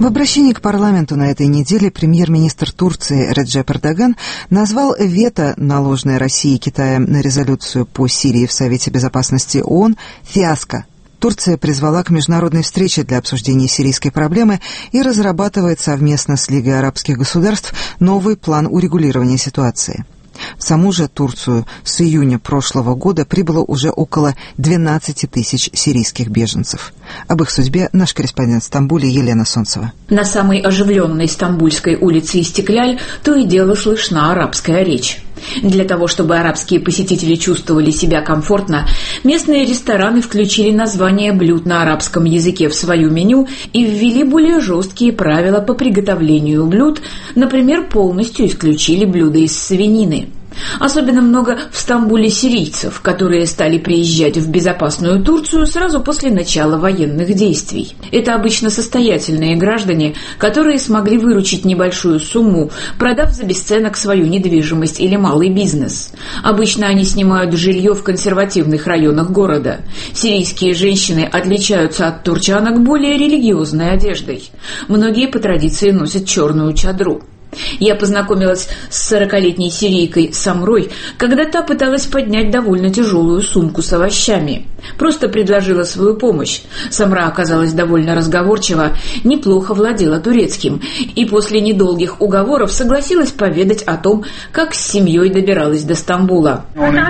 В обращении к парламенту на этой неделе премьер-министр Турции Реджеп Эрдоган назвал вето, наложенное Россией и Китаем на резолюцию по Сирии в Совете Безопасности ООН, фиаско. Турция призвала к международной встрече для обсуждения сирийской проблемы и разрабатывает совместно с Лигой арабских государств новый план урегулирования ситуации. В саму же Турцию с июня прошлого года прибыло уже около 12 тысяч сирийских беженцев. Об их судьбе наш корреспондент в Стамбуле Елена Солнцева. На самой оживленной стамбульской улице Истикляль то и дело слышна арабская речь. Для того, чтобы арабские посетители чувствовали себя комфортно, местные рестораны включили название блюд на арабском языке в свое меню и ввели более жесткие правила по приготовлению блюд, например, полностью исключили блюда из свинины. Особенно много в Стамбуле сирийцев, которые стали приезжать в безопасную Турцию сразу после начала военных действий. Это обычно состоятельные граждане, которые смогли выручить небольшую сумму, продав за бесценок свою недвижимость или малый бизнес. Обычно они снимают жилье в консервативных районах города. Сирийские женщины отличаются от турчанок более религиозной одеждой. Многие по традиции носят черную чадру. Я познакомилась с 40-летней сирийкой Самрой, когда та пыталась поднять довольно тяжелую сумку с овощами. Просто предложила свою помощь. Самра оказалась довольно разговорчива, неплохо владела турецким, и после недолгих уговоров согласилась поведать о том, как с семьей добиралась до Стамбула.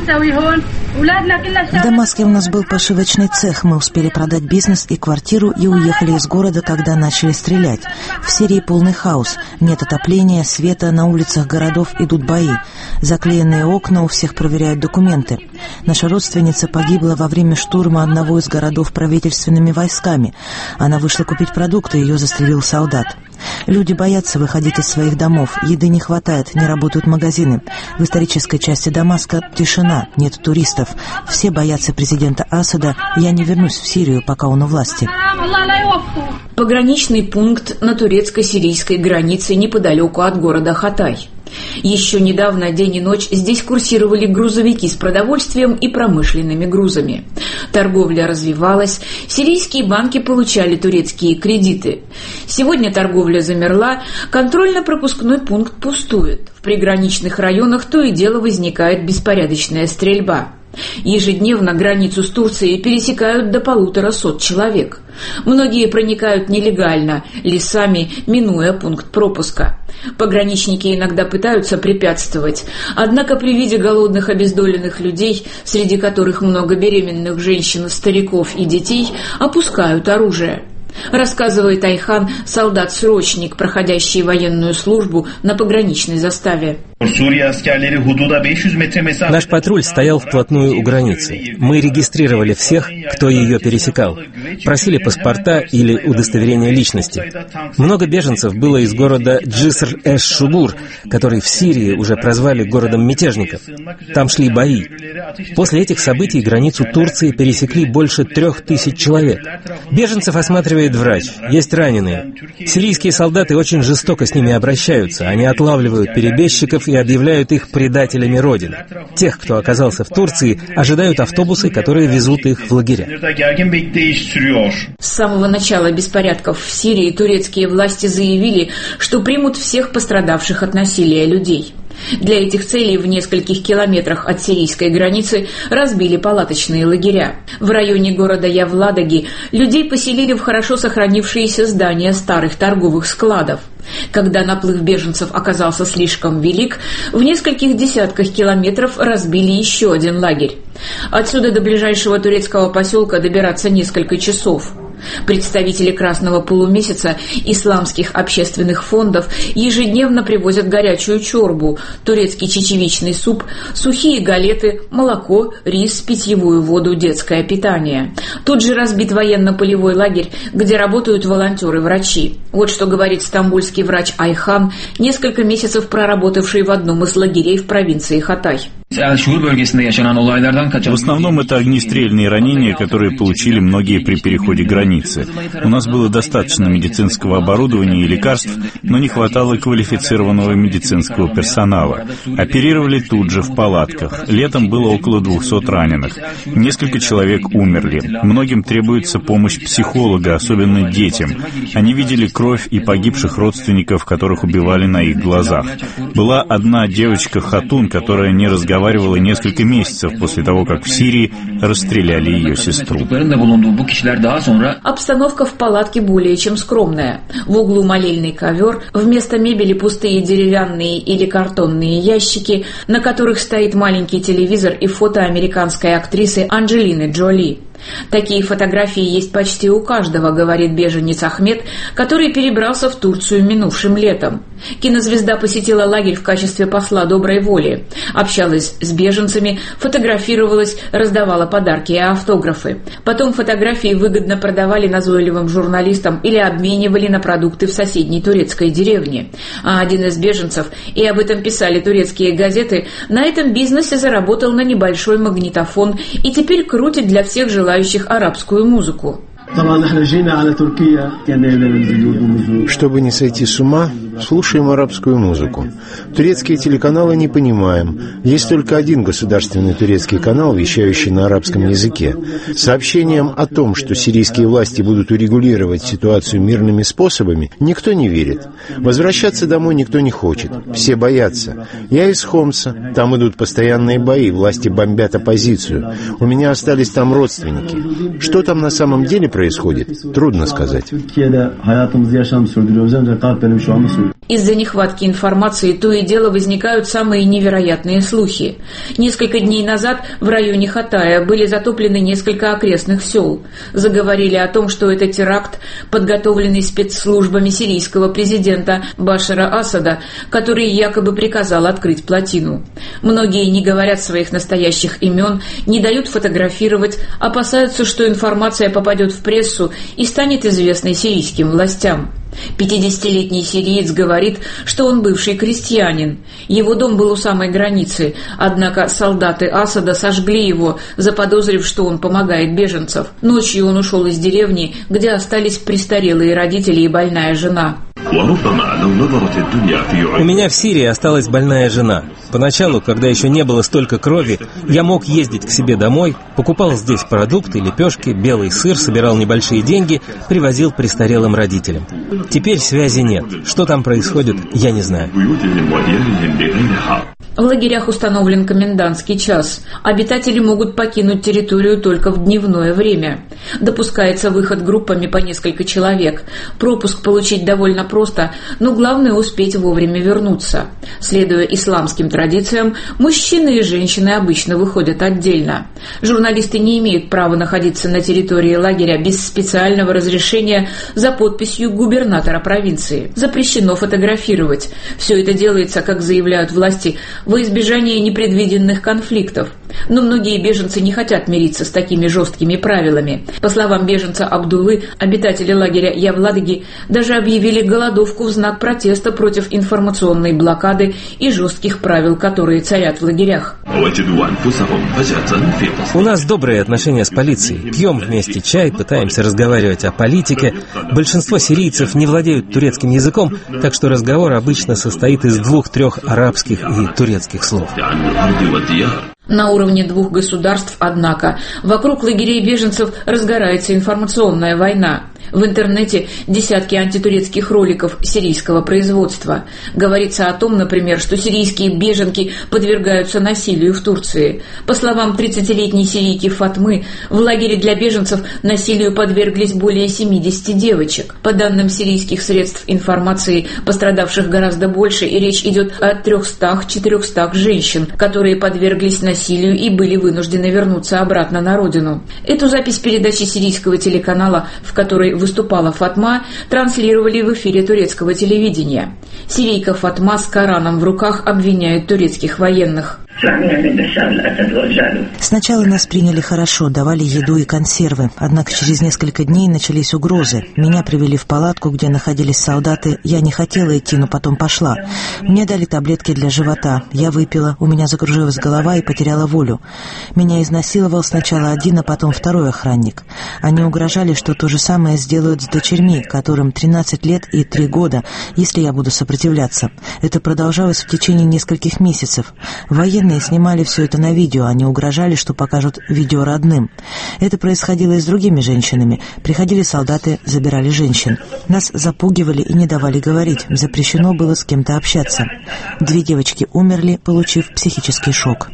В Дамаске у нас был пошивочный цех. Мы успели продать бизнес и квартиру и уехали из города, когда начали стрелять. В Сирии полный хаос. Нет отопления, света, на улицах городов идут бои. Заклеенные окна, у всех проверяют документы. Наша родственница погибла во время штурма одного из городов правительственными войсками. Она вышла купить продукты, ее застрелил солдат. Люди боятся выходить из своих домов, еды не хватает, не работают магазины. В исторической части Дамаска тишина, нет туристов. Все боятся президента Асада. Я не вернусь в Сирию, пока он у власти. Пограничный пункт на турецко-сирийской границе неподалеку от города Хатай. Еще недавно день и ночь здесь курсировали грузовики с продовольствием и промышленными грузами. Торговля развивалась, сирийские банки получали турецкие кредиты. Сегодня торговля замерла, контрольно-пропускной пункт пустует. В приграничных районах то и дело возникает беспорядочная стрельба. Ежедневно границу с Турцией пересекают до 150 человек. Многие проникают нелегально, лесами, минуя пункт пропуска. Пограничники иногда пытаются препятствовать, однако при виде голодных обездоленных людей, среди которых много беременных женщин, стариков и детей, опускают оружие. Рассказывает Айхан, солдат-срочник, проходящий военную службу на пограничной заставе. Наш патруль стоял вплотную у границы. Мы регистрировали всех, кто ее пересекал. Просили паспорта или удостоверения личности. Много беженцев было из города Джиср-эш-Шугур, который в Сирии уже прозвали городом мятежников. Там шли бои. После этих событий границу Турции пересекли больше 3000 человек. Беженцев осматривает врач. Есть раненые. Сирийские солдаты очень жестоко с ними обращаются. Они отлавливают перебежчиков и объявляют их предателями Родины. Тех, кто оказался в Турции, ожидают автобусы, которые везут их в лагеря. С самого начала беспорядков в Сирии турецкие власти заявили, что примут всех пострадавших от насилия людей. Для этих целей в нескольких километрах от сирийской границы разбили палаточные лагеря. В районе города Явладоги людей поселили в хорошо сохранившиеся здания старых торговых складов. Когда наплыв беженцев оказался слишком велик, в нескольких десятках километров разбили еще один лагерь. Отсюда до ближайшего турецкого поселка добираться несколько часов. Представители Красного полумесяца исламских общественных фондов ежедневно привозят горячую чорбу, турецкий чечевичный суп, сухие галеты, молоко, рис, питьевую воду, детское питание. Тут же разбит военно-полевой лагерь, где работают волонтеры-врачи. Вот что говорит стамбульский врач Айхан, несколько месяцев проработавший в одном из лагерей в провинции Хатай. В основном это огнестрельные ранения, которые получили многие при переходе границы. У нас было достаточно медицинского оборудования и лекарств, но не хватало квалифицированного медицинского персонала. Оперировали тут же, в палатках. Летом было около 200 раненых. Несколько человек умерли. Многим требуется помощь психолога, особенно детям. Они видели кровь и погибших родственников, которых убивали на их глазах. Была одна девочка Хатун, которая не разговаривала несколько месяцев после того, как в Сирии расстреляли ее сестру. Обстановка в палатке более чем скромная. В углу молельный ковер, вместо мебели пустые деревянные или картонные ящики, на которых стоит маленький телевизор и фото американской актрисы Анджелины Джоли. Такие фотографии есть почти у каждого, говорит беженец Ахмед, который перебрался в Турцию минувшим летом. Кинозвезда посетила лагерь в качестве посла доброй воли, общалась с беженцами, фотографировалась, раздавала подарки и автографы. Потом фотографии выгодно продавали назойливым журналистам или обменивали на продукты в соседней турецкой деревне. А один из беженцев, и об этом писали турецкие газеты, на этом бизнесе заработал на небольшой магнитофон и теперь крутит для всех желающих арабскую музыку. Чтобы не сойти с ума, слушаем арабскую музыку. Турецкие телеканалы не понимаем. Есть только один государственный турецкий канал, вещающий на арабском языке. Сообщением о том, что сирийские власти будут урегулировать ситуацию мирными способами, никто не верит. Возвращаться домой никто не хочет. Все боятся. Я из Хомса. Там идут постоянные бои, власти бомбят оппозицию. У меня остались там родственники. Что там на самом деле происходит, трудно сказать. Из-за нехватки информации то и дело возникают самые невероятные слухи. Несколько дней назад в районе Хатая были затоплены несколько окрестных сел. Заговорили о том, что это теракт, подготовленный спецслужбами сирийского президента Башара Асада, который якобы приказал открыть плотину. Многие не говорят своих настоящих имен, не дают фотографировать, опасаются, что информация попадет в прессу и станет известной сирийским властям. 50-летний сириец говорит, что он бывший крестьянин. Его дом был у самой границы, однако солдаты Асада сожгли его, заподозрив, что он помогает беженцам. Ночью он ушел из деревни, где остались престарелые родители и больная жена. У меня в Сирии осталась больная жена. Поначалу, когда еще не было столько крови, я мог ездить к себе домой, покупал здесь продукты, лепешки, белый сыр, собирал небольшие деньги, привозил престарелым родителям. Теперь связи нет. Что там происходит, я не знаю. В лагерях установлен комендантский час. Обитатели могут покинуть территорию только в дневное время. Допускается выход группами по несколько человек. Пропуск получить довольно просто, но главное успеть вовремя вернуться. Следуя исламским традициям, мужчины и женщины обычно выходят отдельно. Журналисты не имеют права находиться на территории лагеря без специального разрешения за подписью губернатора провинции. Запрещено фотографировать. Все это делается, как заявляют власти, во избежание непредвиденных конфликтов. Но многие беженцы не хотят мириться с такими жесткими правилами. По словам беженца Абдуллы, обитатели лагеря Явладыги даже объявили голодовку в знак протеста против информационной блокады и жестких правил, которые царят в лагерях. У нас добрые отношения с полицией. Пьем вместе чай, пытаемся разговаривать о политике. Большинство сирийцев не владеют турецким языком, так что разговор обычно состоит из 2-3 арабских и турецких слов. На уровне двух государств, однако, вокруг лагерей беженцев разгорается информационная война. В интернете десятки антитурецких роликов сирийского производства. Говорится о том, например, что сирийские беженки подвергаются насилию в Турции. По словам 30-летней сирийки Фатмы, в лагере для беженцев насилию подверглись более 70 девочек. По данным сирийских средств информации, пострадавших гораздо больше, и речь идет о 300-400 женщин, которые подверглись насилию и были вынуждены вернуться обратно на родину. Эту запись передачи сирийского телеканала, в которой выступала Фатма, транслировали в эфире турецкого телевидения. Сирийка Фатма с Кораном в руках обвиняет турецких военных. Сначала нас приняли хорошо, давали еду и консервы. Однако через несколько дней начались угрозы. Меня привели в палатку, где находились солдаты. Я не хотела идти, но потом пошла. Мне дали таблетки для живота. Я выпила, у меня закружилась голова и потеряла волю. Меня изнасиловал сначала один, а потом второй охранник. Они угрожали, что то же самое сделают с дочерьми, которым 13 лет и 3 года, если я буду сопротивляться. Это продолжалось в течение нескольких месяцев. Военные снимали все это на видео, они угрожали, что покажут видео родным. Это происходило и с другими женщинами. Приходили солдаты, забирали женщин. Нас запугивали и не давали говорить. Запрещено было с кем-то общаться. 2 девочки умерли, получив психический шок.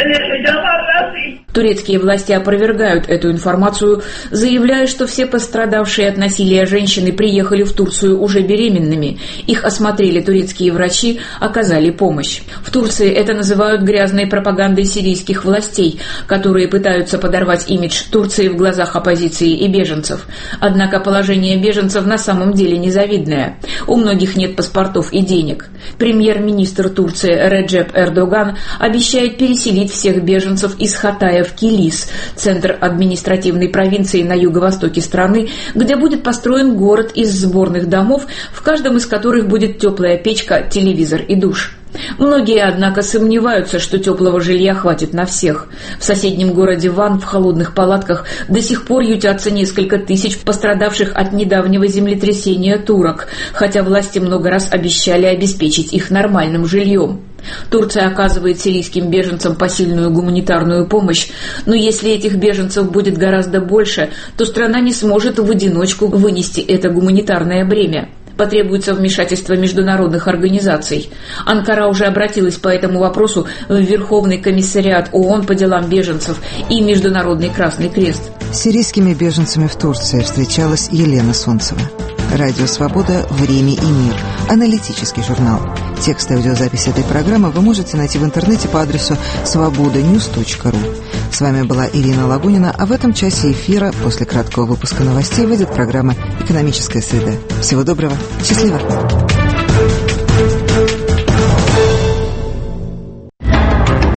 Турецкие власти опровергают эту информацию, заявляя, что все пострадавшие от насилия женщины приехали в Турцию уже беременными. Их осмотрели турецкие врачи, оказали помощь. В Турции это называют грязной пропагандой сирийских властей, которые пытаются подорвать имидж Турции в глазах оппозиции и беженцев. Однако положение беженцев на самом деле незавидное. У многих нет паспортов и денег. Премьер-министр Турции Реджеп Эрдоган обещает переселить всех беженцев из Хатая в Килис, центр административной провинции на юго-востоке страны, где будет построен город из сборных домов, в каждом из которых будет теплая печка, телевизор и душ. Многие, однако, сомневаются, что теплого жилья хватит на всех. В соседнем городе Ван в холодных палатках до сих пор ютятся несколько тысяч пострадавших от недавнего землетрясения турок, хотя власти много раз обещали обеспечить их нормальным жильем. Турция оказывает сирийским беженцам посильную гуманитарную помощь, но если этих беженцев будет гораздо больше, то страна не сможет в одиночку вынести это гуманитарное бремя. Потребуется вмешательство международных организаций. Анкара уже обратилась по этому вопросу в Верховный комиссариат ООН по делам беженцев и Международный Красный Крест. С сирийскими беженцами в Турции встречалась Елена Солнцева. Радио «Свобода. Время и мир». Аналитический журнал. Текст и аудиозапись этой программы вы можете найти в интернете по адресу svobodanews.ru. С вами была Ирина Лагунина, а в этом часе эфира после краткого выпуска новостей выйдет программа «Экономическая среда». Всего доброго. Счастливо.